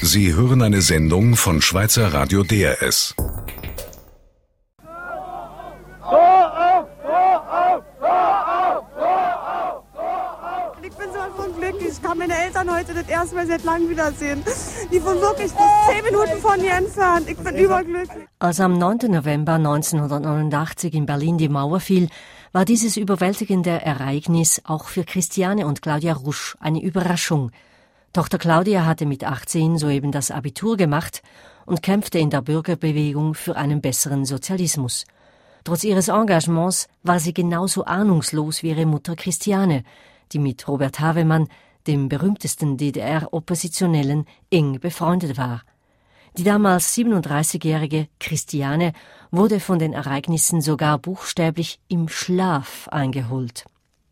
Sie hören eine Sendung von Schweizer Radio DRS. Ich bin so von glücklich. Ich kann meine Eltern heute das erste Mal seit langem wiedersehen. Die wohnen wirklich 10 Minuten von hier entfernt. Ich bin überglücklich. Als am 9. November 1989 in Berlin die Mauer fiel, war dieses überwältigende Ereignis auch für Christiane und Claudia Rusch eine Überraschung. Tochter Claudia hatte mit 18 soeben das Abitur gemacht und kämpfte in der Bürgerbewegung für einen besseren Sozialismus. Trotz ihres Engagements war sie genauso ahnungslos wie ihre Mutter Christiane, die mit Robert Havemann, dem berühmtesten DDR-Oppositionellen, eng befreundet war. Die damals 37-jährige Christiane wurde von den Ereignissen sogar buchstäblich im Schlaf eingeholt.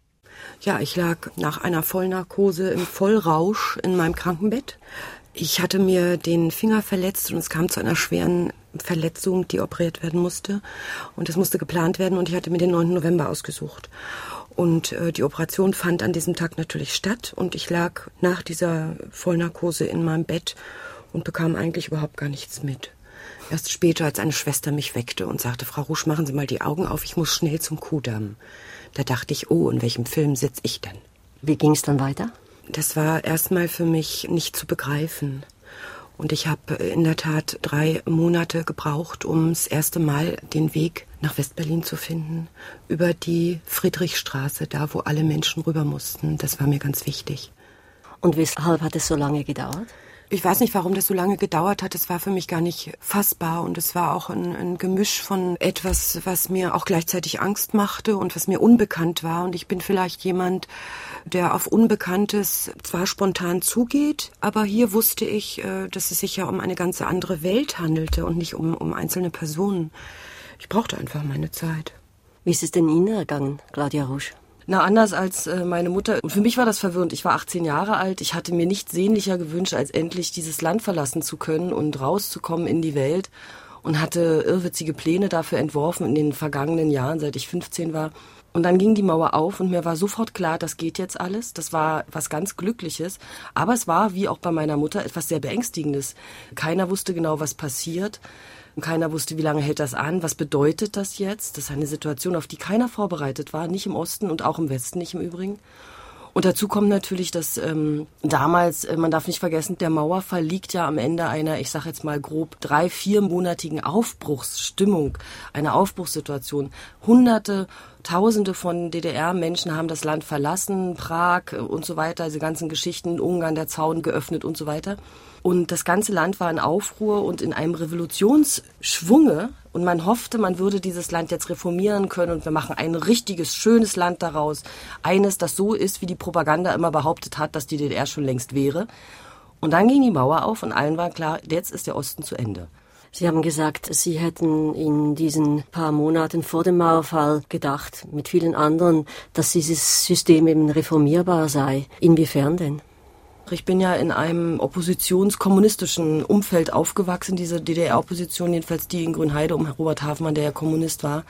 Ja, ich lag nach einer Vollnarkose im Vollrausch in meinem Krankenbett. Ich hatte mir den Finger verletzt und es kam zu einer schweren Verletzung, die operiert werden musste. Und das musste geplant werden und ich hatte mir den 9. November ausgesucht. Und die Operation fand an diesem Tag natürlich statt und ich lag nach dieser Vollnarkose in meinem Bett und bekam eigentlich überhaupt gar nichts mit. Erst später, als eine Schwester mich weckte und sagte, Frau Rusch, machen Sie mal die Augen auf, ich muss schnell zum Kuhdamm. Da dachte ich, oh, in welchem Film sitze ich denn? Wie ging es dann weiter? Das war erstmal für mich nicht zu begreifen. Und ich habe in der Tat 3 Monate gebraucht, um das erste Mal den Weg nach Westberlin zu finden. Über die Friedrichstraße, da wo alle Menschen rüber mussten. Das war mir ganz wichtig. Und weshalb hat es so lange gedauert? Ich weiß nicht, warum das so lange gedauert hat. Es war für mich gar nicht fassbar und es war auch ein Gemisch von etwas, was mir auch gleichzeitig Angst machte und was mir unbekannt war. Und ich bin vielleicht jemand, der auf Unbekanntes zwar spontan zugeht, aber hier wusste ich, dass es sich ja um eine ganz andere Welt handelte und nicht um einzelne Personen. Ich brauchte einfach meine Zeit. Wie ist es denn Ihnen ergangen, Claudia Rusch? Na, anders als meine Mutter. Und für mich war das verwirrend. Ich war 18 Jahre alt. Ich hatte mir nichts sehnlicher gewünscht, als endlich dieses Land verlassen zu können und rauszukommen in die Welt. Und hatte irrwitzige Pläne dafür entworfen in den vergangenen Jahren, seit ich 15 war. Und dann ging die Mauer auf und mir war sofort klar, das geht jetzt alles. Das war was ganz Glückliches. Aber es war, wie auch bei meiner Mutter, etwas sehr Beängstigendes. Keiner wusste genau, was passiert. Keiner wusste, wie lange hält das an, was bedeutet das jetzt? Das ist eine Situation, auf die keiner vorbereitet war, nicht im Osten und auch im Westen nicht im Übrigen. Und dazu kommt natürlich, dass damals, man darf nicht vergessen, der Mauerfall liegt ja am Ende einer, ich sage jetzt mal grob, 3-4-monatigen Aufbruchsstimmung, einer Aufbruchssituation. Hunderte, Tausende von DDR-Menschen haben das Land verlassen, Prag und so weiter, diese ganzen Geschichten, Ungarn, der Zaun geöffnet und so weiter. Und das ganze Land war in Aufruhr und in einem Revolutionsschwunge. Und man hoffte, man würde dieses Land jetzt reformieren können und wir machen ein richtiges, schönes Land daraus. Eines, das so ist, wie die Propaganda immer behauptet hat, dass die DDR schon längst wäre. Und dann ging die Mauer auf und allen war klar, jetzt ist der Osten zu Ende. Sie haben gesagt, Sie hätten in diesen paar Monaten vor dem Mauerfall gedacht, mit vielen anderen, dass dieses System eben reformierbar sei. Inwiefern denn? Ich bin ja in einem oppositionskommunistischen Umfeld aufgewachsen. Diese DDR-Opposition, jedenfalls die in Grünheide um Robert Havemann, der ja Kommunist war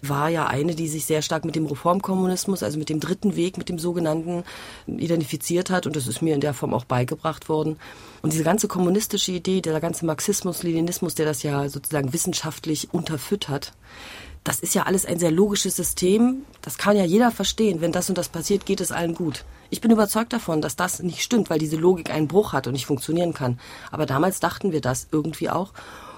ja eine, die sich sehr stark mit dem Reformkommunismus, also mit dem dritten Weg, mit dem sogenannten, identifiziert hat. Und das ist mir in der Form auch beigebracht worden. Und diese ganze kommunistische Idee, der ganze Marxismus, Leninismus, der das ja sozusagen wissenschaftlich unterfüttert, das ist ja alles ein sehr logisches System. Das kann ja jeder verstehen. Wenn das und das passiert, geht es allen gut. Ich bin überzeugt davon, dass das nicht stimmt, weil diese Logik einen Bruch hat und nicht funktionieren kann. Aber damals dachten wir das irgendwie auch.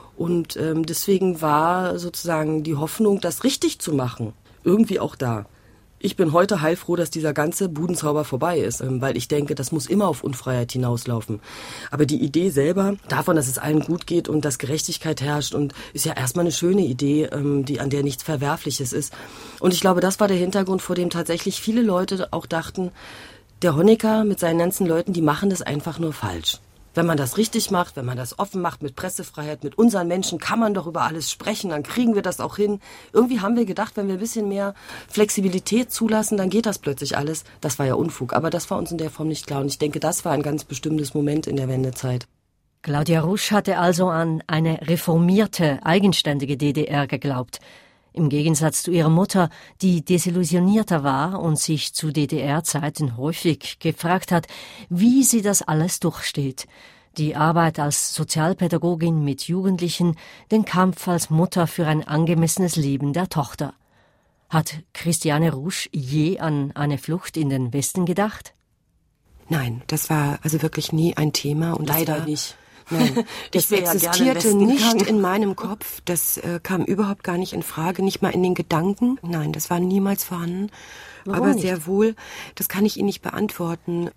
Und deswegen war sozusagen die Hoffnung, das richtig zu machen, irgendwie auch da. Ich bin heute heilfroh, dass dieser ganze Budenzauber vorbei ist, weil ich denke, das muss immer auf Unfreiheit hinauslaufen. Aber die Idee selber davon, dass es allen gut geht und dass Gerechtigkeit herrscht, und ist ja erstmal eine schöne Idee, an der nichts Verwerfliches ist. Und ich glaube, das war der Hintergrund, vor dem tatsächlich viele Leute auch dachten, der Honecker mit seinen ganzen Leuten, die machen das einfach nur falsch. Wenn man das richtig macht, wenn man das offen macht mit Pressefreiheit, mit unseren Menschen, kann man doch über alles sprechen, dann kriegen wir das auch hin. Irgendwie haben wir gedacht, wenn wir ein bisschen mehr Flexibilität zulassen, dann geht das plötzlich alles. Das war ja Unfug, aber das war uns in der Form nicht klar. Und ich denke, das war ein ganz bestimmtes Moment in der Wendezeit. Claudia Rusch hatte also an eine reformierte, eigenständige DDR geglaubt. Im Gegensatz zu ihrer Mutter, die desillusionierter war und sich zu DDR-Zeiten häufig gefragt hat, wie sie das alles durchsteht. Die Arbeit als Sozialpädagogin mit Jugendlichen, den Kampf als Mutter für ein angemessenes Leben der Tochter. Hat Christiane Rusch je an eine Flucht in den Westen gedacht? Nein, das war also wirklich nie ein Thema. Und leider nicht. Nein, das existierte nicht in meinem Kopf. Das kam überhaupt gar nicht in Frage, nicht mal in den Gedanken. Nein, das war niemals vorhanden. Warum aber nicht? Sehr wohl, das kann ich Ihnen nicht beantworten.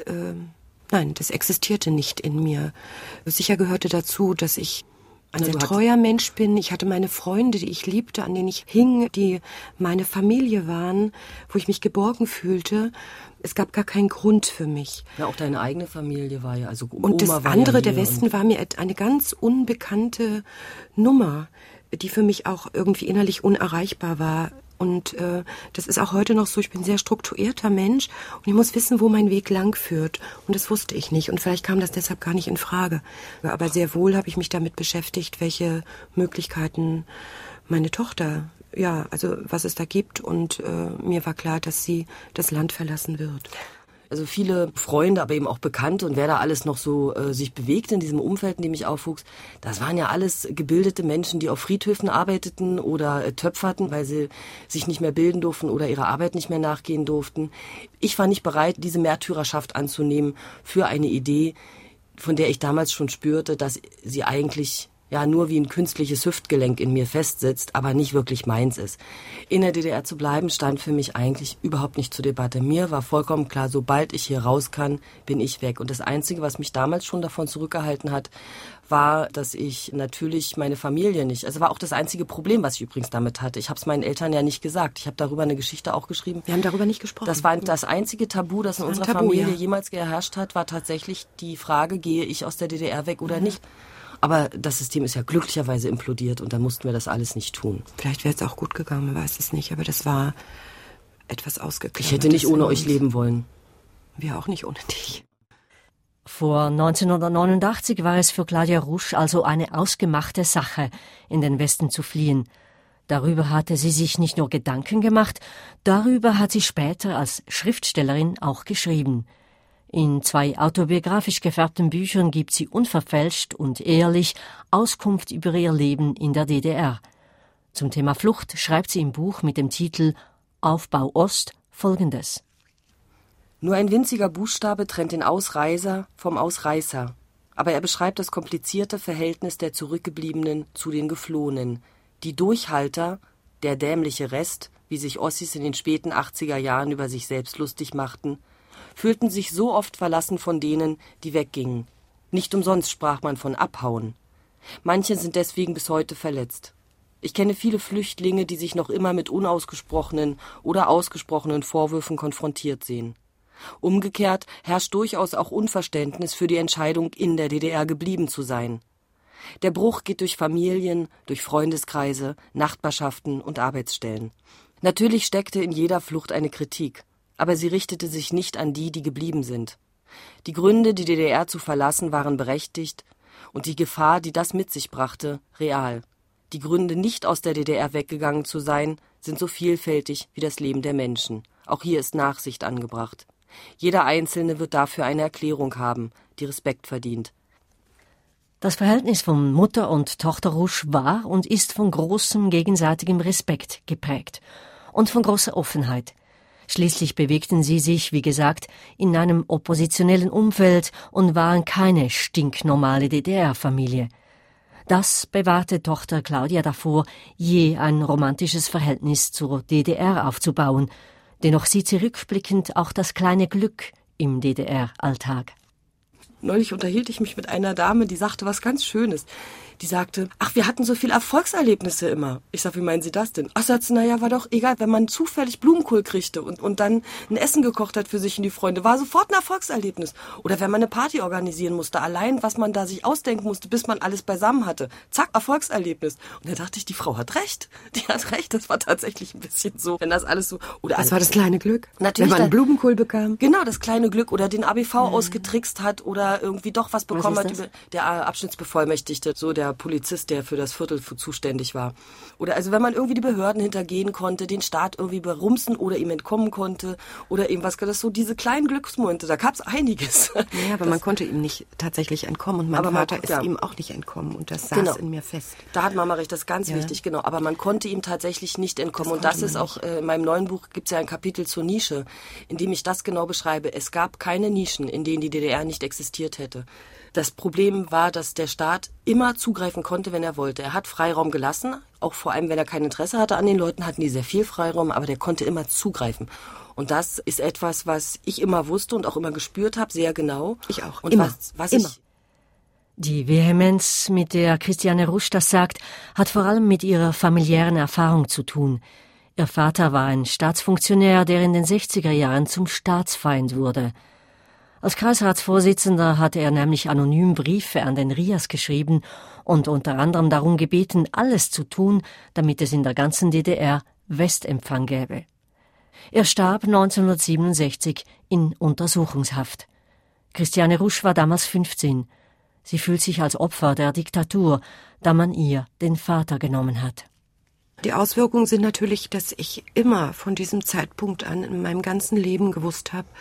Nein, das existierte nicht in mir. Sicher gehörte dazu, dass ich ein sehr treuer Mensch bin. Ich hatte meine Freunde, die ich liebte, an denen ich hing, die meine Familie waren, wo ich mich geborgen fühlte. Es gab gar keinen Grund für mich. Ja, auch deine eigene Familie war ja, also Oma und das war andere, ja der Westen, war mir eine ganz unbekannte Nummer, die für mich auch irgendwie innerlich unerreichbar war. Und das ist auch heute noch so, ich bin ein sehr strukturierter Mensch und ich muss wissen, wo mein Weg lang führt. Und das wusste ich nicht und vielleicht kam das deshalb gar nicht in Frage. Aber sehr wohl habe ich mich damit beschäftigt, welche Möglichkeiten meine Tochter, ja, also was es da gibt. Und mir war klar, dass sie das Land verlassen wird. Also viele Freunde, aber eben auch Bekannte und wer da alles noch so sich bewegt in diesem Umfeld, in dem ich aufwuchs, das waren ja alles gebildete Menschen, die auf Friedhöfen arbeiteten oder töpferten, weil sie sich nicht mehr bilden durften oder ihrer Arbeit nicht mehr nachgehen durften. Ich war nicht bereit, diese Märtyrerschaft anzunehmen für eine Idee, von der ich damals schon spürte, dass sie eigentlich ja nur wie ein künstliches Hüftgelenk in mir festsitzt, aber nicht wirklich meins ist. In der DDR zu bleiben, stand für mich eigentlich überhaupt nicht zur Debatte. Mir war vollkommen klar, sobald ich hier raus kann, bin ich weg. Und das Einzige, was mich damals schon davon zurückgehalten hat, war, dass ich natürlich meine Familie nicht, also war auch das einzige Problem, was ich übrigens damit hatte. Ich habe es meinen Eltern ja nicht gesagt. Ich habe darüber eine Geschichte auch geschrieben. Wir haben darüber nicht gesprochen. Das war das einzige Tabu, das in unserer Familie jemals geherrscht hat, war tatsächlich die Frage, gehe ich aus der DDR weg oder nicht. Aber das System ist ja glücklicherweise implodiert und da mussten wir das alles nicht tun. Vielleicht wäre es auch gut gegangen, man weiß es nicht, aber das war etwas ausgeklammert. Ich hätte nicht ohne euch leben wollen. Wir auch nicht ohne dich. Vor 1989 war es für Claudia Rusch also eine ausgemachte Sache, in den Westen zu fliehen. Darüber hatte sie sich nicht nur Gedanken gemacht, darüber hat sie später als Schriftstellerin auch geschrieben. In 2 autobiografisch gefärbten Büchern gibt sie unverfälscht und ehrlich Auskunft über ihr Leben in der DDR. Zum Thema Flucht schreibt sie im Buch mit dem Titel Aufbau Ost Folgendes. Nur ein winziger Buchstabe trennt den Ausreiser vom Ausreißer. Aber er beschreibt das komplizierte Verhältnis der Zurückgebliebenen zu den Geflohenen. Die Durchhalter, der dämliche Rest, wie sich Ossis in den späten 80er Jahren über sich selbst lustig machten, fühlten sich so oft verlassen von denen, die weggingen. Nicht umsonst sprach man von Abhauen. Manche sind deswegen bis heute verletzt. Ich kenne viele Flüchtlinge, die sich noch immer mit unausgesprochenen oder ausgesprochenen Vorwürfen konfrontiert sehen. Umgekehrt herrscht durchaus auch Unverständnis für die Entscheidung, in der DDR geblieben zu sein. Der Bruch geht durch Familien, durch Freundeskreise, Nachbarschaften und Arbeitsstellen. Natürlich steckte in jeder Flucht eine Kritik. Aber sie richtete sich nicht an die, die geblieben sind. Die Gründe, die DDR zu verlassen, waren berechtigt und die Gefahr, die das mit sich brachte, real. Die Gründe, nicht aus der DDR weggegangen zu sein, sind so vielfältig wie das Leben der Menschen. Auch hier ist Nachsicht angebracht. Jeder Einzelne wird dafür eine Erklärung haben, die Respekt verdient. Das Verhältnis von Mutter und Tochter Rusch war und ist von großem gegenseitigem Respekt geprägt und von großer Offenheit. Schließlich bewegten sie sich, wie gesagt, in einem oppositionellen Umfeld und waren keine stinknormale DDR-Familie. Das bewahrte Tochter Claudia davor, je ein romantisches Verhältnis zur DDR aufzubauen. Dennoch sieht sie rückblickend auch das kleine Glück im DDR-Alltag. Neulich unterhielt ich mich mit einer Dame, die sagte was ganz Schönes. Die sagte, ach, wir hatten so viele Erfolgserlebnisse immer. Ich sag, wie meinen Sie das denn? Ach, sagt sie, naja, war doch egal, wenn man zufällig Blumenkohl kriegte und dann ein Essen gekocht hat für sich und die Freunde, war sofort ein Erfolgserlebnis. Oder wenn man eine Party organisieren musste, allein was man da sich ausdenken musste, bis man alles beisammen hatte. Zack, Erfolgserlebnis. Und da dachte ich, die Frau hat recht. Die hat recht, das war tatsächlich ein bisschen so. Wenn das alles so... Oder das war das kleine Glück? Natürlich. Wenn man einen Blumenkohl bekam? Genau, das kleine Glück oder den ABV ausgetrickst hat oder er irgendwie doch was bekommen hat. Der Abschnittsbevollmächtigte, so der Polizist, der für das Viertel zuständig war. Oder also wenn man irgendwie die Behörden hintergehen konnte, den Staat irgendwie berumsen oder ihm entkommen konnte oder eben was, das so diese kleinen Glücksmomente, da gab es einiges. Ja, aber man konnte ihm nicht tatsächlich entkommen und mein Vater ist ihm auch nicht entkommen und das saß in mir fest. Da hat Mama recht, das ist ganz wichtig, genau. Aber man konnte ihm tatsächlich nicht entkommen und das ist auch, in meinem neuen Buch gibt es ja ein Kapitel zur Nische, in dem ich das genau beschreibe. Es gab keine Nischen, in denen die DDR nicht existiert hätte. Das Problem war, dass der Staat immer zugreifen konnte, wenn er wollte. Er hat Freiraum gelassen, auch vor allem, wenn er kein Interesse hatte an den Leuten, hatten die sehr viel Freiraum, aber der konnte immer zugreifen. Und das ist etwas, was ich immer wusste und auch immer gespürt habe, sehr genau. Ich auch. Und immer. Immer. Die Vehemenz, mit der Christiane Rusch das sagt, hat vor allem mit ihrer familiären Erfahrung zu tun. Ihr Vater war ein Staatsfunktionär, der in den 60er Jahren zum Staatsfeind wurde. Als Kreisratsvorsitzender hatte er nämlich anonym Briefe an den RIAS geschrieben und unter anderem darum gebeten, alles zu tun, damit es in der ganzen DDR Westempfang gäbe. Er starb 1967 in Untersuchungshaft. Christiane Rusch war damals 15. Sie fühlt sich als Opfer der Diktatur, da man ihr den Vater genommen hat. Die Auswirkungen sind natürlich, dass ich immer von diesem Zeitpunkt an in meinem ganzen Leben gewusst habe,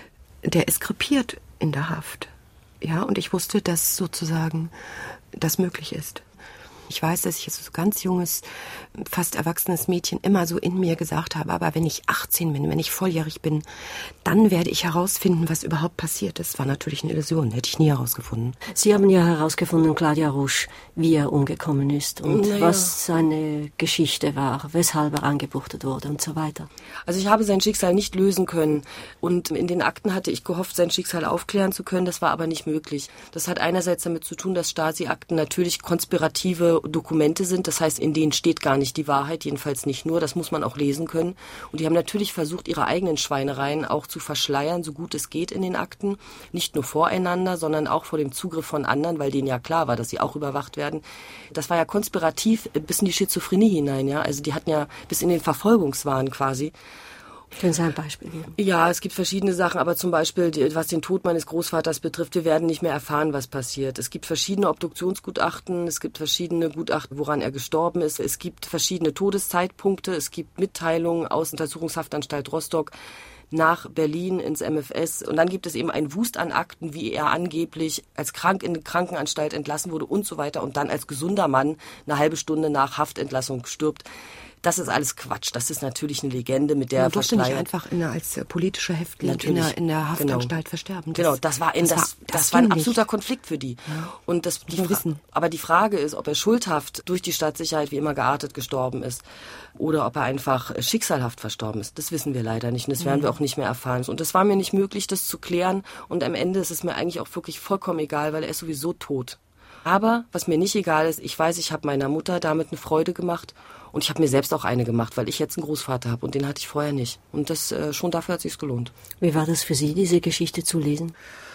der ist krepiert in der Haft. Ja, und ich wusste, dass sozusagen das möglich ist. Ich weiß, dass ich als so ganz junges, fast erwachsenes Mädchen immer so in mir gesagt habe, aber wenn ich 18 bin, wenn ich volljährig bin, dann werde ich herausfinden, was überhaupt passiert ist. Das war natürlich eine Illusion, hätte ich nie herausgefunden. Sie haben ja herausgefunden, Claudia Rusch, wie er umgekommen ist und was seine Geschichte war, weshalb er angebuchtet wurde und so weiter. Also ich habe sein Schicksal nicht lösen können und in den Akten hatte ich gehofft, sein Schicksal aufklären zu können, das war aber nicht möglich. Das hat einerseits damit zu tun, dass Stasi-Akten natürlich konspirative Dokumente sind, das heißt, in denen steht gar nicht die Wahrheit, jedenfalls nicht nur, das muss man auch lesen können. Und die haben natürlich versucht, ihre eigenen Schweinereien auch zu verschleiern, so gut es geht in den Akten, nicht nur voreinander, sondern auch vor dem Zugriff von anderen, weil denen ja klar war, dass sie auch überwacht werden. Das war ja konspirativ bis in die Schizophrenie hinein, ja, also die hatten ja bis in den Verfolgungswahn quasi. Können Sie ein Beispiel geben? Ja, es gibt verschiedene Sachen, aber zum Beispiel, was den Tod meines Großvaters betrifft, wir werden nicht mehr erfahren, was passiert. Es gibt verschiedene Obduktionsgutachten, es gibt verschiedene Gutachten, woran er gestorben ist. Es gibt verschiedene Todeszeitpunkte, es gibt Mitteilungen aus Untersuchungshaftanstalt Rostock nach Berlin ins MFS. Und dann gibt es eben einen Wust an Akten, wie er angeblich als krank in eine Krankenanstalt entlassen wurde und so weiter und dann als gesunder Mann eine halbe Stunde nach Haftentlassung stirbt. Das ist alles Quatsch. Das ist natürlich eine Legende, mit der man durfte nicht einfach als politischer Häftling in der Haftanstalt versterben. Das war ein absoluter Konflikt für die. Ja. Und aber die Frage ist, ob er schuldhaft durch die Staatssicherheit wie immer geartet gestorben ist oder ob er einfach schicksalhaft verstorben ist. Das wissen wir leider nicht und das werden wir auch nicht mehr erfahren. Und es war mir nicht möglich, das zu klären und am Ende ist es mir eigentlich auch wirklich vollkommen egal, weil er ist sowieso tot. Aber was mir nicht egal ist, ich weiß, ich habe meiner Mutter damit eine Freude gemacht und ich habe mir selbst auch eine gemacht, weil ich jetzt einen Großvater habe und den hatte ich vorher nicht. Und das schon dafür hat es sich gelohnt. Wie war das für Sie, diese Geschichte zu lesen?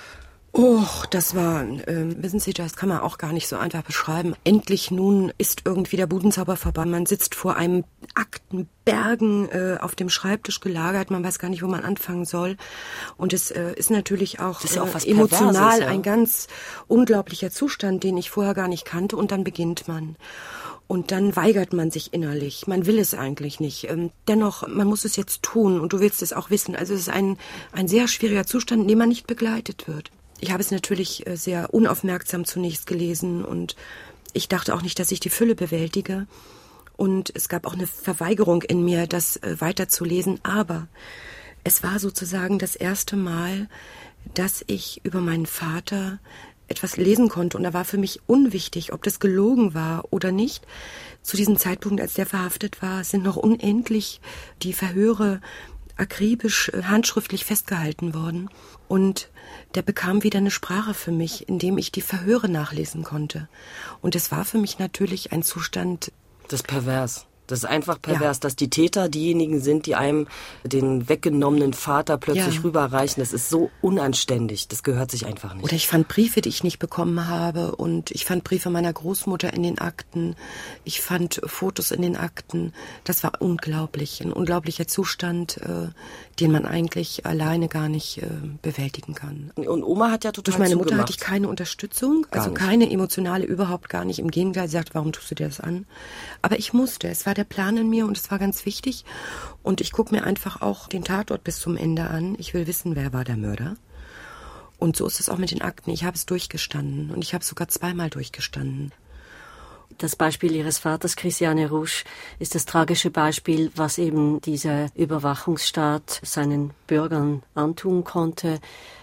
Oh, das war, wissen Sie, das kann man auch gar nicht so einfach beschreiben. Endlich nun ist irgendwie der Budenzauber vorbei. Man sitzt vor einem Aktenbergen auf dem Schreibtisch gelagert. Man weiß gar nicht, wo man anfangen soll. Und es ist natürlich auch, emotional ein ganz unglaublicher Zustand, den ich vorher gar nicht kannte. Und dann beginnt man. Und dann weigert man sich innerlich. Man will es eigentlich nicht. Dennoch, man muss es jetzt tun und du willst es auch wissen. Also es ist ein sehr schwieriger Zustand, in dem man nicht begleitet wird. Ich habe es natürlich sehr unaufmerksam zunächst gelesen und ich dachte auch nicht, dass ich die Fülle bewältige. Und es gab auch eine Verweigerung in mir, das weiterzulesen. Aber es war sozusagen das erste Mal, dass ich über meinen Vater etwas lesen konnte. Und da war für mich unwichtig, ob das gelogen war oder nicht. Zu diesem Zeitpunkt, als der verhaftet war, sind noch unendlich die Verhöre akribisch handschriftlich festgehalten worden. Und der bekam wieder eine Sprache für mich, indem ich die Verhöre nachlesen konnte. Und es war für mich natürlich ein Zustand. Das ist pervers. Das ist einfach pervers, dass die Täter diejenigen sind, die einem den weggenommenen Vater plötzlich rüberreichen. Das ist so unanständig. Das gehört sich einfach nicht. Oder ich fand Briefe, die ich nicht bekommen habe. Und ich fand Briefe meiner Großmutter in den Akten. Ich fand Fotos in den Akten. Das war unglaublich. Ein unglaublicher Zustand, den man eigentlich alleine gar nicht bewältigen kann. Und Oma hat ja total Durch meine Mutter zugemacht. hatte ich keine Unterstützung. Gar Also nicht. keine emotionale, überhaupt gar nicht. Im Gegenteil, sie sagt, warum tust du dir das an? Aber ich musste. Es war der Plan in mir und es war ganz wichtig. Und ich gucke mir einfach auch den Tatort bis zum Ende an. Ich will wissen, wer war der Mörder. Und so ist es auch mit den Akten. Ich habe es durchgestanden und ich habe es sogar zweimal durchgestanden. Das Beispiel Ihres Vaters, Christiane Rusch, ist das tragische Beispiel, was eben dieser Überwachungsstaat seinen Bürgern antun konnte.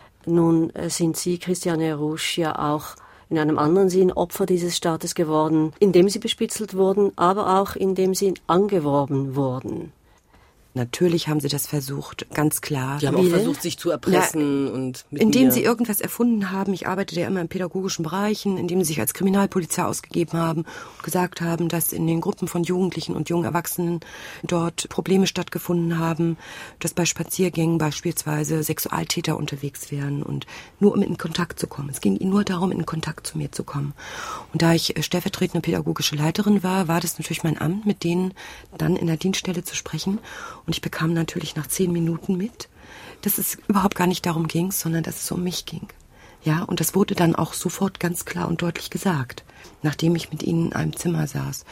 Nun sind Sie, Christiane Rusch, ja auch in einem anderen Sinn Opfer dieses Staates geworden, indem Sie bespitzelt wurden, aber auch indem Sie angeworben wurden. Natürlich haben sie das versucht, ganz klar. Die haben auch versucht, sich zu erpressen und mit indem mir. sie irgendwas erfunden haben. Ich arbeitete ja immer in pädagogischen Bereichen, indem sie sich als Kriminalpolizei ausgegeben haben und gesagt haben, dass in den Gruppen von Jugendlichen und jungen Erwachsenen dort Probleme stattgefunden haben, dass bei Spaziergängen beispielsweise Sexualtäter unterwegs wären und nur um in Kontakt zu kommen. Es ging ihnen nur darum, in Kontakt zu mir zu kommen. Und da ich stellvertretende pädagogische Leiterin war, war das natürlich mein Amt, mit denen dann in der Dienststelle zu sprechen. Und ich bekam natürlich nach 10 Minuten mit, dass es überhaupt gar nicht darum ging, sondern dass es um mich ging. Ja, und das wurde dann auch sofort ganz klar und deutlich gesagt, nachdem ich mit ihnen in einem Zimmer saß.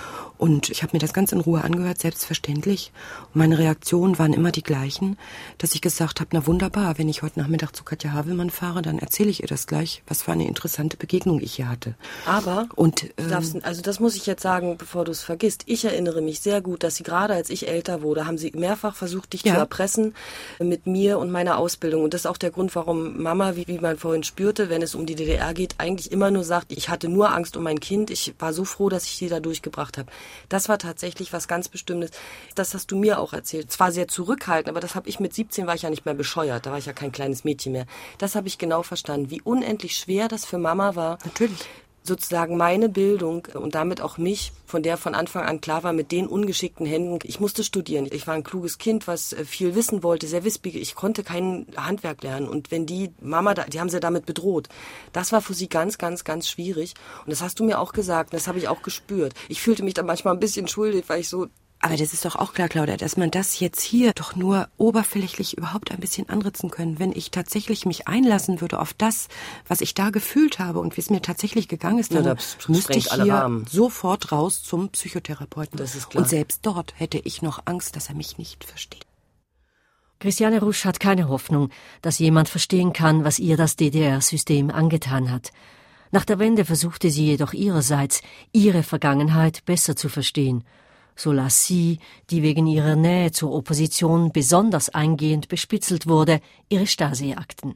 Und ich habe mir das ganz in Ruhe angehört, selbstverständlich. Und meine Reaktionen waren immer die gleichen, dass ich gesagt habe, na wunderbar, wenn ich heute Nachmittag zu Katja Havelmann fahre, dann erzähle ich ihr das gleich, was für eine interessante Begegnung ich hier hatte. Aber, und also das muss ich jetzt sagen, bevor du es vergisst, ich erinnere mich sehr gut, dass sie gerade, als ich älter wurde, haben sie mehrfach versucht, dich zu erpressen mit mir und meiner Ausbildung. Und das ist auch der Grund, warum Mama, wie man vorhin spürte, wenn es um die DDR geht, eigentlich immer nur sagt, ich hatte nur Angst um mein Kind, ich war so froh, dass ich sie da durchgebracht habe. Das war tatsächlich was ganz Bestimmtes. Das hast du mir auch erzählt. Zwar sehr zurückhaltend, aber das habe ich mit 17, war ich ja nicht mehr bescheuert. Da war ich ja kein kleines Mädchen mehr. Das habe ich genau verstanden, wie unendlich schwer das für Mama war. Natürlich. Sozusagen meine Bildung und damit auch mich, von der von Anfang an klar war, mit den ungeschickten Händen, ich musste studieren. Ich war ein kluges Kind, was viel wissen wollte, sehr wissbegierig. Ich konnte kein Handwerk lernen. Und wenn die Mama, die haben sie damit bedroht. Das war für sie ganz, ganz, ganz schwierig. Und das hast du mir auch gesagt, und das habe ich auch gespürt. Ich fühlte mich da manchmal ein bisschen schuldig, weil ich so... Aber das ist doch auch klar, Claudia, dass man das jetzt hier doch nur oberflächlich überhaupt ein bisschen anritzen können. Wenn ich tatsächlich mich einlassen würde auf das, was ich da gefühlt habe und wie es mir tatsächlich gegangen ist, dann müsste ich hier sofort raus zum Psychotherapeuten. Das ist klar. Und selbst dort hätte ich noch Angst, dass er mich nicht versteht. Christiane Rusch hat keine Hoffnung, dass jemand verstehen kann, was ihr das DDR-System angetan hat. Nach der Wende versuchte sie jedoch ihrerseits, ihre Vergangenheit besser zu verstehen. So las sie, die wegen ihrer Nähe zur Opposition besonders eingehend bespitzelt wurde, ihre Stasi-Akten.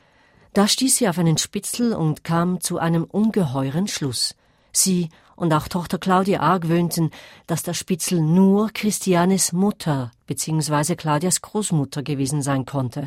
Da stieß sie auf einen Spitzel und kam zu einem ungeheuren Schluss. Sie und auch Tochter Claudia argwöhnten, dass der Spitzel nur Christianes Mutter bzw. Claudias Großmutter gewesen sein konnte.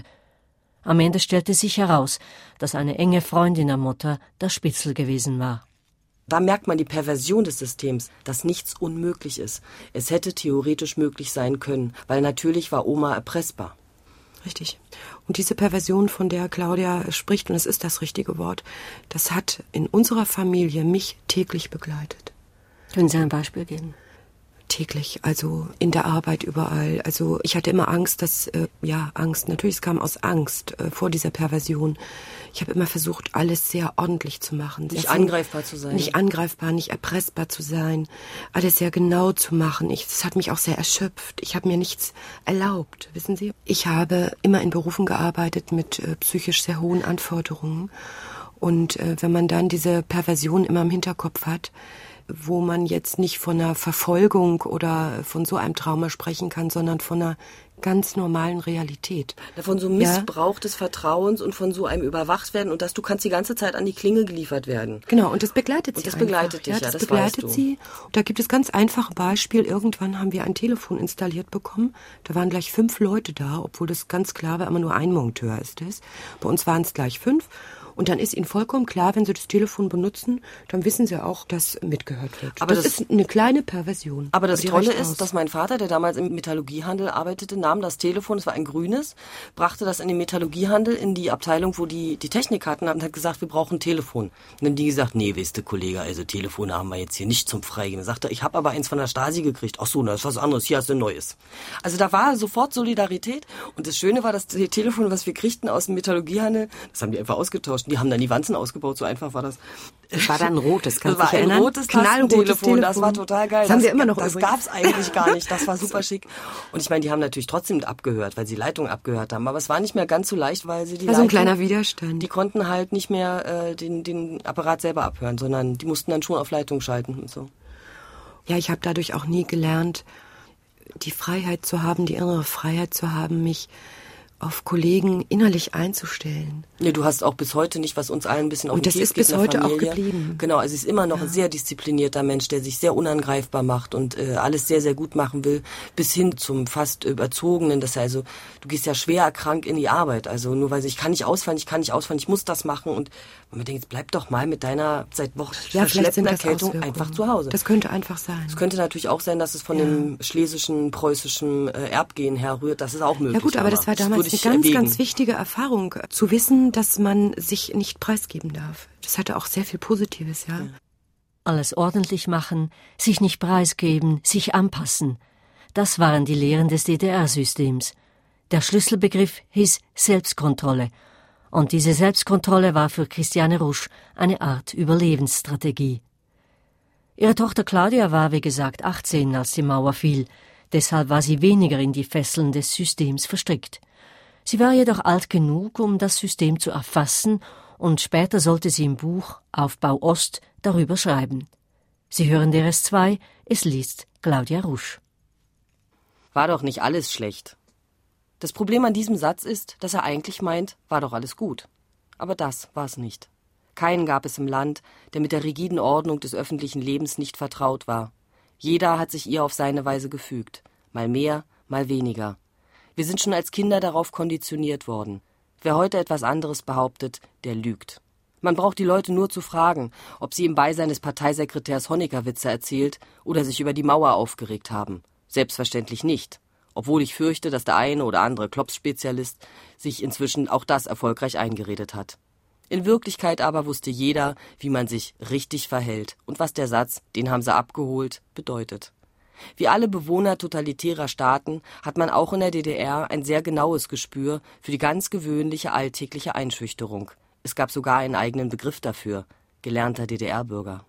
Am Ende stellte sich heraus, dass eine enge Freundin der Mutter der Spitzel gewesen war. Da merkt man die Perversion des Systems, dass nichts unmöglich ist. Es hätte theoretisch möglich sein können, weil natürlich war Oma erpressbar. Richtig. Und diese Perversion, von der Claudia spricht, und es ist das richtige Wort, das hat in unserer Familie mich täglich begleitet. Können Sie ein Beispiel geben? Täglich, also in der Arbeit überall. Also ich hatte immer Angst, Angst, natürlich, es kam aus Angst vor dieser Perversion. Ich habe immer versucht, alles sehr ordentlich zu machen. Nicht angreifbar zu sein. Nicht angreifbar, nicht erpressbar zu sein. Alles sehr genau zu machen. Das hat mich auch sehr erschöpft. Ich habe mir nichts erlaubt, wissen Sie. Ich habe immer in Berufen gearbeitet mit psychisch sehr hohen Anforderungen. Und wenn man dann diese Perversion immer im Hinterkopf hat, wo man jetzt nicht von einer Verfolgung oder von so einem Trauma sprechen kann, sondern von einer ganz normalen Realität. Von so Missbrauch des Vertrauens und von so einem Überwachtwerden und dass du kannst die ganze Zeit an die Klinge geliefert werden. Genau, und das begleitet sie. Und das begleitet dich, das begleitet sie. Und da gibt es ganz einfache Beispiele. Irgendwann haben wir ein Telefon installiert bekommen. Da waren gleich 5 Leute da, obwohl das ganz klar war, immer nur ein Monteur ist es. Bei uns waren es gleich 5. Und dann ist ihnen vollkommen klar, wenn sie das Telefon benutzen, dann wissen sie auch, dass mitgehört wird. Aber das ist eine kleine Perversion. Aber das Tolle ist, dass mein Vater, der damals im Metallurgiehandel arbeitete, nahm das Telefon, es war ein grünes, brachte das in den Metallurgiehandel, in die Abteilung, wo die Technik hatten, und hat gesagt, wir brauchen ein Telefon. Und dann haben die gesagt, nee, weißt du, Kollege, also Telefone haben wir jetzt hier nicht zum Freigeben. Er sagte, ich habe aber eins von der Stasi gekriegt. Ach so, das ist was anderes, hier hast du ein neues. Also da war sofort Solidarität. Und das Schöne war, dass die Telefone, was wir kriegten aus dem Metallurgiehandel, das haben die einfach ausgetauscht. Die haben dann die Wanzen ausgebaut, so einfach war das. Das war dann ein rotes, kannst du dich erinnern? Das war ein rotes Tastentelefon, das war total geil. Das haben wir immer noch. Das gab's eigentlich gar nicht, das war super schick. Und ich meine, die haben natürlich trotzdem abgehört, weil sie Leitungen abgehört haben. Aber es war nicht mehr ganz so leicht, weil sie die Leitung, ein kleiner Widerstand. Die konnten halt nicht mehr den Apparat selber abhören, sondern die mussten dann schon auf Leitung schalten und so. Ja, ich habe dadurch auch nie gelernt, die Freiheit zu haben, die innere Freiheit zu haben, mich auf Kollegen innerlich einzustellen. Nee, du hast auch bis heute nicht, was uns allen ein bisschen auf den Keks geht. Und das ist bis heute auch geblieben. Genau, also sie ist immer noch ein sehr disziplinierter Mensch, der sich sehr unangreifbar macht und alles sehr, sehr gut machen will, bis hin zum fast Überzogenen. Das heißt, also, du gehst ja schwer krank in die Arbeit. Also nur weil ich kann nicht ausfallen, ich muss das machen. Und man denkt, jetzt bleib doch mal mit deiner seit Wochen verschleppten Erkältung einfach zu Hause. Das könnte einfach sein. Es könnte natürlich auch sein, dass es von dem schlesischen, preußischen Erbgehen herrührt. Das ist auch möglich. Ja gut, aber das war damals eine ganz wichtige Erfahrung, zu wissen, dass man sich nicht preisgeben darf. Das hatte auch sehr viel Positives, ja. Alles ordentlich machen, sich nicht preisgeben, sich anpassen. Das waren die Lehren des DDR-Systems. Der Schlüsselbegriff hieß Selbstkontrolle. Und diese Selbstkontrolle war für Christiane Rusch eine Art Überlebensstrategie. Ihre Tochter Claudia war, wie gesagt, 18, als die Mauer fiel. Deshalb war sie weniger in die Fesseln des Systems verstrickt. Sie war jedoch alt genug, um das System zu erfassen, und später sollte sie im Buch Aufbau Ost darüber schreiben. Sie hören DRS2, es liest Claudia Rusch. War doch nicht alles schlecht. Das Problem an diesem Satz ist, dass er eigentlich meint, war doch alles gut. Aber das war es nicht. Keinen gab es im Land, der mit der rigiden Ordnung des öffentlichen Lebens nicht vertraut war. Jeder hat sich ihr auf seine Weise gefügt. Mal mehr, mal weniger. Wir sind schon als Kinder darauf konditioniert worden. Wer heute etwas anderes behauptet, der lügt. Man braucht die Leute nur zu fragen, ob sie im Beisein des Parteisekretärs Honecker Witze erzählt oder sich über die Mauer aufgeregt haben. Selbstverständlich nicht. Obwohl ich fürchte, dass der eine oder andere Klops-Spezialist sich inzwischen auch das erfolgreich eingeredet hat. In Wirklichkeit aber wusste jeder, wie man sich richtig verhält und was der Satz, den haben sie abgeholt, bedeutet. Wie alle Bewohner totalitärer Staaten hat man auch in der DDR ein sehr genaues Gespür für die ganz gewöhnliche alltägliche Einschüchterung. Es gab sogar einen eigenen Begriff dafür: gelernter DDR-Bürger.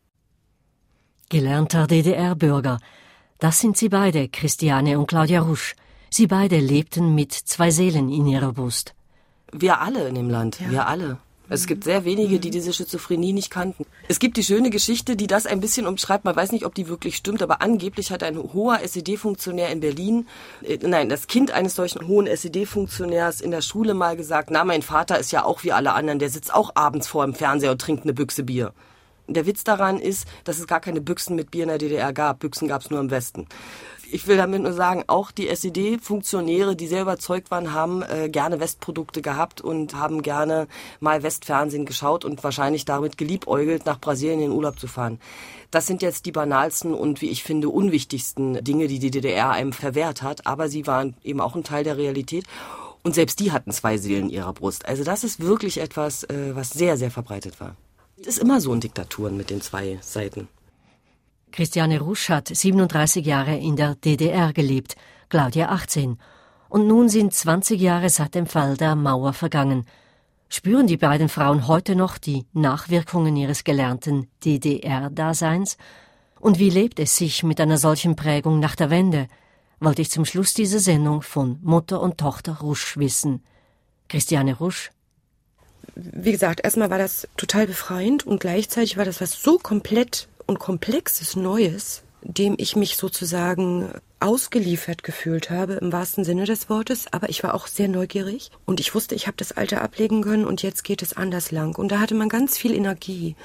Gelernter DDR-Bürger. Das sind sie beide, Christiane und Claudia Rusch. Sie beide lebten mit zwei Seelen in ihrer Brust. Wir alle in dem Land, wir alle. Es gibt sehr wenige, die diese Schizophrenie nicht kannten. Es gibt die schöne Geschichte, die das ein bisschen umschreibt. Man weiß nicht, ob die wirklich stimmt, aber angeblich hat ein hoher SED-Funktionär in Berlin, das Kind eines solchen hohen SED-Funktionärs in der Schule mal gesagt, na, mein Vater ist ja auch wie alle anderen, der sitzt auch abends vor dem Fernseher und trinkt eine Büchse Bier. Der Witz daran ist, dass es gar keine Büchsen mit Bier in der DDR gab. Büchsen gab es nur im Westen. Ich will damit nur sagen, auch die SED-Funktionäre, die sehr überzeugt waren, haben gerne Westprodukte gehabt und haben gerne mal Westfernsehen geschaut und wahrscheinlich damit geliebäugelt, nach Brasilien in Urlaub zu fahren. Das sind jetzt die banalsten und, wie ich finde, unwichtigsten Dinge, die die DDR einem verwehrt hat. Aber sie waren eben auch ein Teil der Realität. Und selbst die hatten zwei Seelen in ihrer Brust. Also das ist wirklich etwas, was sehr, sehr verbreitet war. Es ist immer so in Diktaturen mit den zwei Seiten. Christiane Rusch hat 37 Jahre in der DDR gelebt, Claudia 18. Und nun sind 20 Jahre seit dem Fall der Mauer vergangen. Spüren die beiden Frauen heute noch die Nachwirkungen ihres gelernten DDR-Daseins? Und wie lebt es sich mit einer solchen Prägung nach der Wende? Wollte ich zum Schluss dieser Sendung von Mutter und Tochter Rusch wissen. Christiane Rusch. Wie gesagt, erstmal war das total befreiend und gleichzeitig war das was so komplett und komplexes Neues, dem ich mich sozusagen ausgeliefert gefühlt habe, im wahrsten Sinne des Wortes. Aber ich war auch sehr neugierig und ich wusste, ich habe das Alte ablegen können und jetzt geht es anders lang. Und da hatte man ganz viel Energie.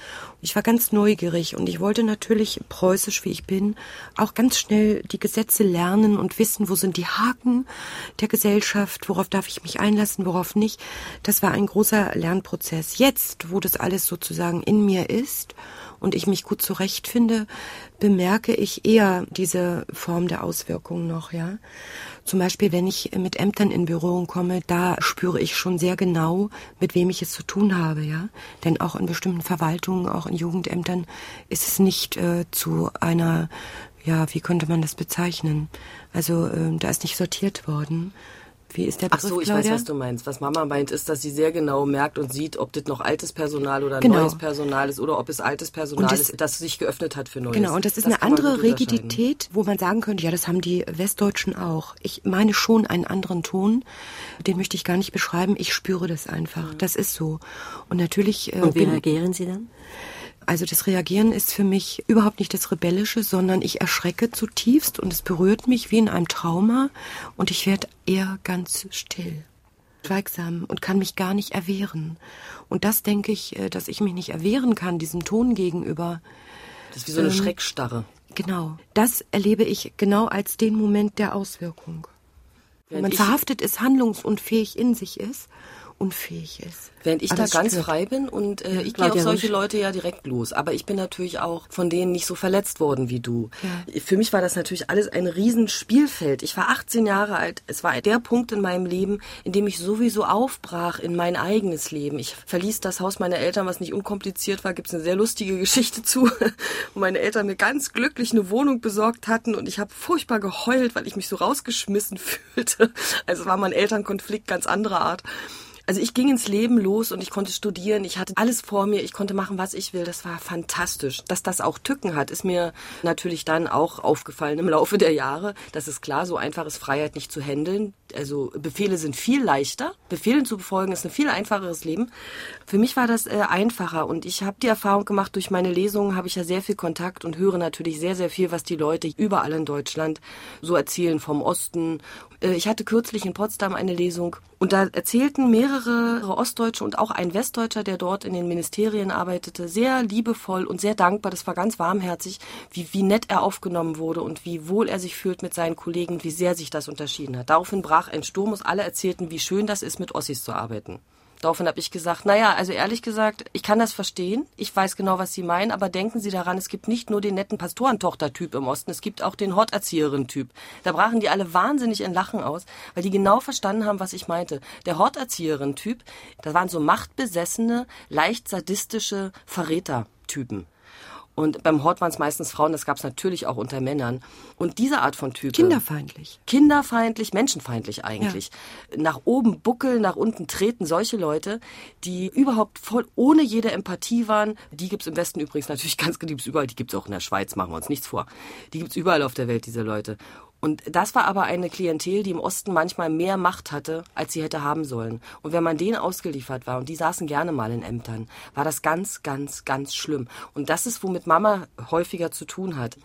Ich war ganz neugierig und ich wollte natürlich, preußisch wie ich bin, auch ganz schnell die Gesetze lernen und wissen, wo sind die Haken der Gesellschaft, worauf darf ich mich einlassen, worauf nicht. Das war ein großer Lernprozess. Jetzt, wo das alles sozusagen in mir ist und ich mich gut zurechtfinde, bemerke ich eher diese Form der Auswirkungen noch, ja. Zum Beispiel, wenn ich mit Ämtern in Berührung komme, da spüre ich schon sehr genau, mit wem ich es zu tun habe, ja. Denn auch in bestimmten Verwaltungen, auch in Jugendämtern, ist es nicht zu einer, ja, wie könnte man das bezeichnen? Also da ist nicht sortiert worden. Wie ist der Begriff, Ach so, ich Claudia? weiß, was du meinst. Was Mama meint, ist, dass sie sehr genau merkt und sieht, ob das noch altes Personal oder neues Personal ist oder ob es altes Personal ist, das sich geöffnet hat für Neues. Genau, und das ist eine andere Rigidität, wo man sagen könnte, ja, das haben die Westdeutschen auch. Ich meine schon einen anderen Ton, den möchte ich gar nicht beschreiben. Ich spüre das einfach. Das ist so. Und natürlich... Und wie reagieren Sie dann? Also das Reagieren ist für mich überhaupt nicht das Rebellische, sondern ich erschrecke zutiefst und es berührt mich wie in einem Trauma und ich werde eher ganz still, schweigsam und kann mich gar nicht erwehren. Und das denke ich, dass ich mich nicht erwehren kann, diesem Ton gegenüber. Das ist wie so eine Schreckstarre. Genau. Das erlebe ich genau als den Moment der Auswirkung. Wo man verhaftet ist, handlungsunfähig in sich ist. Unfähig ist. Während ich da ganz frei bin und ich gehe auf solche Leute ja direkt los. Aber ich bin natürlich auch von denen nicht so verletzt worden wie du. Ja. Für mich war das natürlich alles ein Riesenspielfeld. Ich war 18 Jahre alt. Es war der Punkt in meinem Leben, in dem ich sowieso aufbrach in mein eigenes Leben. Ich verließ das Haus meiner Eltern, was nicht unkompliziert war. Gibt es eine sehr lustige Geschichte zu, wo meine Eltern mir ganz glücklich eine Wohnung besorgt hatten und ich habe furchtbar geheult, weil ich mich so rausgeschmissen fühlte. Also war mein Elternkonflikt ganz anderer Art. Also ich ging ins Leben los und ich konnte studieren, ich hatte alles vor mir, ich konnte machen, was ich will, das war fantastisch. Dass das auch Tücken hat, ist mir natürlich dann auch aufgefallen im Laufe der Jahre. Das ist klar, so einfach ist Freiheit nicht zu handeln. Also Befehle sind viel leichter, Befehlen zu befolgen ist ein viel einfacheres Leben. Für mich war das einfacher und ich habe die Erfahrung gemacht, durch meine Lesungen habe ich ja sehr viel Kontakt und höre natürlich sehr, sehr viel, was die Leute überall in Deutschland so erzählen vom Osten. Ich hatte kürzlich in Potsdam eine Lesung und da erzählten mehrere Ostdeutsche und auch ein Westdeutscher, der dort in den Ministerien arbeitete, sehr liebevoll und sehr dankbar, das war ganz warmherzig, wie nett er aufgenommen wurde und wie wohl er sich fühlt mit seinen Kollegen und wie sehr sich das unterschieden hat. Daraufhin brach ein Sturm aus, alle erzählten, wie schön das ist, mit Ossis zu arbeiten. Daraufhin habe ich gesagt, naja, also ehrlich gesagt, ich kann das verstehen, ich weiß genau, was Sie meinen, aber denken Sie daran, es gibt nicht nur den netten Pastorentochter-Typ im Osten, es gibt auch den Horterzieherin-Typ. Da brachen die alle wahnsinnig in Lachen aus, weil die genau verstanden haben, was ich meinte. Der Horterzieherin-Typ, das waren so machtbesessene, leicht sadistische Verräter-Typen. Und beim Hort waren es meistens Frauen, das gab es natürlich auch unter Männern. Und diese Art von Typen... Kinderfeindlich, menschenfeindlich eigentlich. Ja. Nach oben buckeln, nach unten treten, solche Leute, die überhaupt voll ohne jede Empathie waren. Die gibt's im Westen übrigens natürlich die gibt's überall, die gibt's auch in der Schweiz, machen wir uns nichts vor. Die gibt's überall auf der Welt, diese Leute. Und das war aber eine Klientel, die im Osten manchmal mehr Macht hatte, als sie hätte haben sollen. Und wenn man denen ausgeliefert war, und die saßen gerne mal in Ämtern, war das ganz, ganz, ganz schlimm. Und das ist, womit Mama häufiger zu tun hat.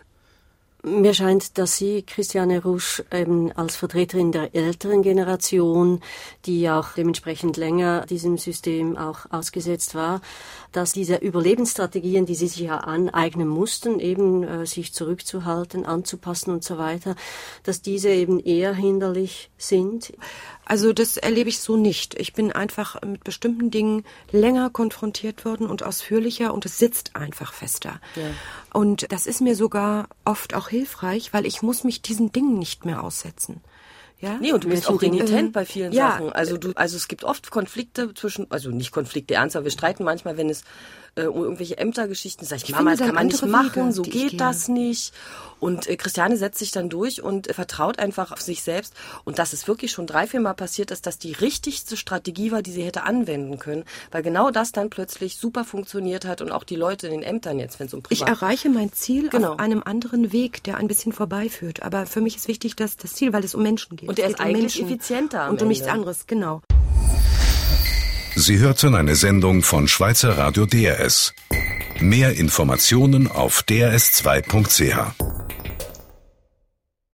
Mir scheint, dass Sie, Christiane Rusch, eben als Vertreterin der älteren Generation, die auch dementsprechend länger diesem System auch ausgesetzt war, dass diese Überlebensstrategien, die Sie sich ja aneignen mussten, eben sich zurückzuhalten, anzupassen und so weiter, dass diese eben eher hinderlich sind? Also das erlebe ich so nicht. Ich bin einfach mit bestimmten Dingen länger konfrontiert worden und ausführlicher und es sitzt einfach fester. Ja. Und das ist mir sogar oft auch hilfreich, weil ich muss mich diesen Dingen nicht mehr aussetzen. Ja? Nee, und du bist auch renitent bei vielen Sachen. Also es gibt oft Konflikte zwischen, also nicht Konflikte ernst, aber wir streiten manchmal, wenn es um irgendwelche Ämtergeschichten, sag ich, Mama, das kann man nicht machen, Wege, so geht das nicht. Und Christiane setzt sich dann durch und vertraut einfach auf sich selbst. Und dass es wirklich schon 3-4 Mal passiert ist, dass die richtigste Strategie war, die sie hätte anwenden können, weil genau das dann plötzlich super funktioniert hat und auch die Leute in den Ämtern jetzt, wenn es um Privat... Ich erreiche mein Ziel auf einem anderen Weg, der ein bisschen vorbeiführt. Aber für mich ist wichtig, dass das Ziel, weil es um Menschen geht. Und der ist eigentlich effizienter und um nichts anderes, genau. Sie hörten eine Sendung von Schweizer Radio DRS. Mehr Informationen auf drs2.ch.